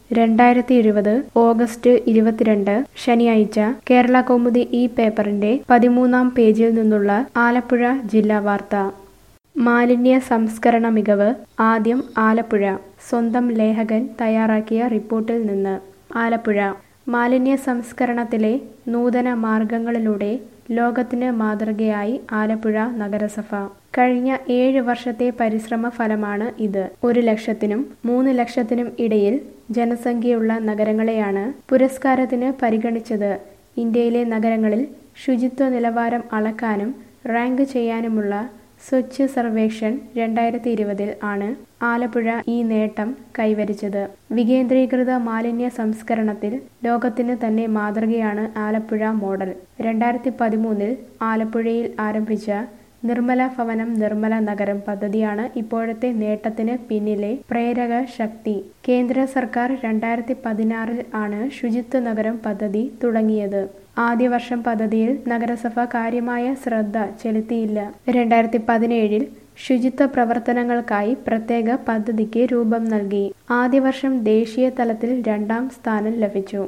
2020 August 22 ശനിയാഴ്ച കേരള കൗമുദി ഈ പേപ്പറിന്റെ 13-ാം പേജിൽ നിന്നുള്ള ആലപ്പുഴ ജില്ലാ വാർത്ത. മാലിന്യ സംസ്കരണ മികവ് ആദ്യം ആലപ്പുഴ. സ്വന്തം ലേഖകൻ തയ്യാറാക്കിയ റിപ്പോർട്ടിൽ നിന്ന്. ആലപ്പുഴ. മാലിന്യ സംസ്കരണത്തിലെ നൂതന മാർഗങ്ങളിലൂടെ ലോകത്തിന് മാതൃകയായി ആലപ്പുഴ നഗരസഭ. കഴിഞ്ഞ 7 വർഷത്തെ പരിശ്രമ ഫലമാണ് ഇത്. 1 ലക്ഷത്തിനും 3 ലക്ഷത്തിനും ഇടയിൽ ജനസംഖ്യയുള്ള നഗരങ്ങളെയാണ് പുരസ്കാരത്തിന് പരിഗണിച്ചത്. ഇന്ത്യയിലെ നഗരങ്ങളിൽ ശുചിത്വ നിലവാരം അളക്കാനും റാങ്ക് ചെയ്യാനുമുള്ള സ്വച്ഛ് സർവേക്ഷൺ 2020 ആണ് ആലപ്പുഴ ഈ നേട്ടം കൈവരിച്ചത്. വികേന്ദ്രീകൃത മാലിന്യ സംസ്കരണത്തിൽ ലോകത്തിന് തന്നെ മാതൃകയാണ് ആലപ്പുഴ മോഡൽ. 2013 ആലപ്പുഴയിൽ ആരംഭിച്ച നിർമ്മല ഭവനം നിർമ്മല നഗരം പദ്ധതിയാണ് ഇപ്പോഴത്തെ നേട്ടത്തിന് പിന്നിലെ പ്രേരക ശക്തി. കേന്ദ്ര സർക്കാർ 2016 ആണ് ശുചിത്വ നഗരം പദ്ധതി തുടങ്ങിയത്. ആദ്യ വർഷം പദ്ധതിയിൽ നഗരസഭ കാര്യമായ ശ്രദ്ധ ചെലുത്തിയില്ല. 2017 ശുചിത്വ പ്രവർത്തനങ്ങൾക്കായി പ്രത്യേക പദ്ധതിക്ക് രൂപം നൽകി. ആദ്യ വർഷം ദേശീയ തലത്തിൽ 2ാം സ്ഥാനം ലഭിച്ചു.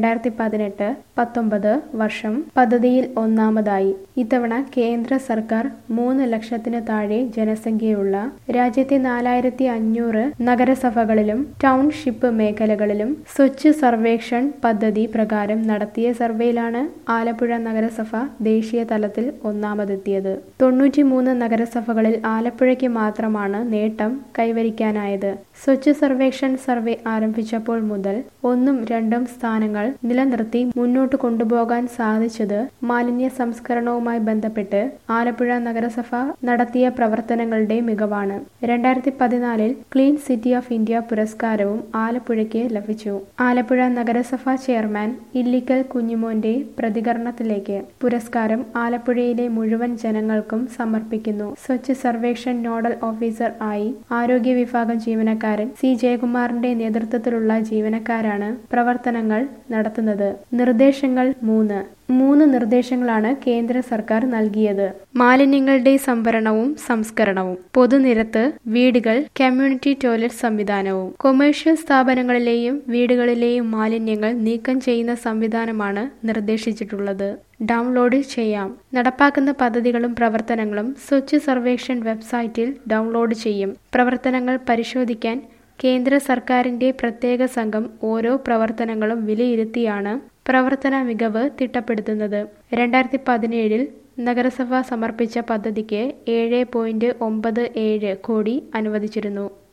2018-19 വർഷം പദ്ധതിയിൽ 1ാമതായി. ഇത്തവണ കേന്ദ്ര സർക്കാർ 3 ലക്ഷത്തിന് താഴെ ജനസംഖ്യയുള്ള രാജ്യത്തെ 4500 നഗരസഭകളിലും ടൗൺഷിപ്പ് മേഖലകളിലും സ്വച്ഛ് സർവേക്ഷൺ പദ്ധതി പ്രകാരം നടത്തിയ സർവേയിലാണ് ആലപ്പുഴ നഗരസഭ ദേശീയ തലത്തിൽ 1ാമതെത്തിയത്. 93 നഗരസഭകളിൽ ആലപ്പുഴയ്ക്ക് മാത്രമാണ് നേട്ടം കൈവരിക്കാനായത്. സ്വച്ഛ് സർവേക്ഷൺ സർവേ ആരംഭിച്ചപ്പോൾ മുതൽ 1ഉം 2ഉം സ്ഥാനങ്ങൾ നിലനിർത്തി മുന്നോട്ട് കൊണ്ടുപോകാൻ സാധിച്ചത് മാലിന്യ സംസ്കരണവുമായി ബന്ധപ്പെട്ട് ആലപ്പുഴ നഗരസഭ നടത്തിയ പ്രവർത്തനങ്ങളുടെ മികവാണ്. 2014 ക്ലീൻ സിറ്റി ഓഫ് ഇന്ത്യ പുരസ്കാരവും ആലപ്പുഴയ്ക്ക് ലഭിച്ചു. ആലപ്പുഴ നഗരസഭ ചെയർമാൻ ഇല്ലിക്കൽ കുഞ്ഞുമോന്റെ പ്രതികരണത്തിലേക്ക്. പുരസ്കാരം ആലപ്പുഴയിലെ മുഴുവൻ ജനങ്ങൾക്കും സമർപ്പിക്കുന്നു. സ്വച്ഛ് സർവേക്ഷൺ നോഡൽ ഓഫീസർ ആയി ആരോഗ്യ വിഭാഗം ജീവനക്കാരൻ സി ജയകുമാറിന്റെ നേതൃത്വത്തിലുള്ള ജീവനക്കാരാണ് പ്രവർത്തനങ്ങൾ നടത്തുന്നത്. നിർദ്ദേശങ്ങൾ 3 നിർദ്ദേശങ്ങളാണ് കേന്ദ്ര സർക്കാർ നൽകിയത്. മാലിന്യങ്ങളുടെ സംഭരണവും സംസ്കരണവും, പൊതുനിരത്ത്, വീടുകൾ, കമ്മ്യൂണിറ്റി ടോയ്ലറ്റ് സംവിധാനവും. കൊമേഴ്ഷ്യൽ സ്ഥാപനങ്ങളിലെയും വീടുകളിലെയും മാലിന്യങ്ങൾ നീക്കം ചെയ്യുന്ന സംവിധാനമാണ് നിർദ്ദേശിച്ചിട്ടുള്ളത്. ഡൗൺലോഡ് ചെയ്യാം. നടപ്പാക്കുന്ന പദ്ധതികളും പ്രവർത്തനങ്ങളും സ്വച്ഛ് സർവേക്ഷൺ വെബ്സൈറ്റിൽ ഡൗൺലോഡ് ചെയ്യും. പ്രവർത്തനങ്ങൾ പരിശോധിക്കാൻ കേന്ദ്ര സർക്കാരിന്റെ പ്രത്യേക സംഘം ഓരോ പ്രവർത്തനങ്ങളും വിലയിരുത്തിയാണ് പ്രവർത്തന മികവ് തിട്ടപ്പെടുത്തുന്നത്. 2017 നഗരസഭ സമർപ്പിച്ച പദ്ധതിക്ക് 7.97 കോടി അനുവദിച്ചിരുന്നു.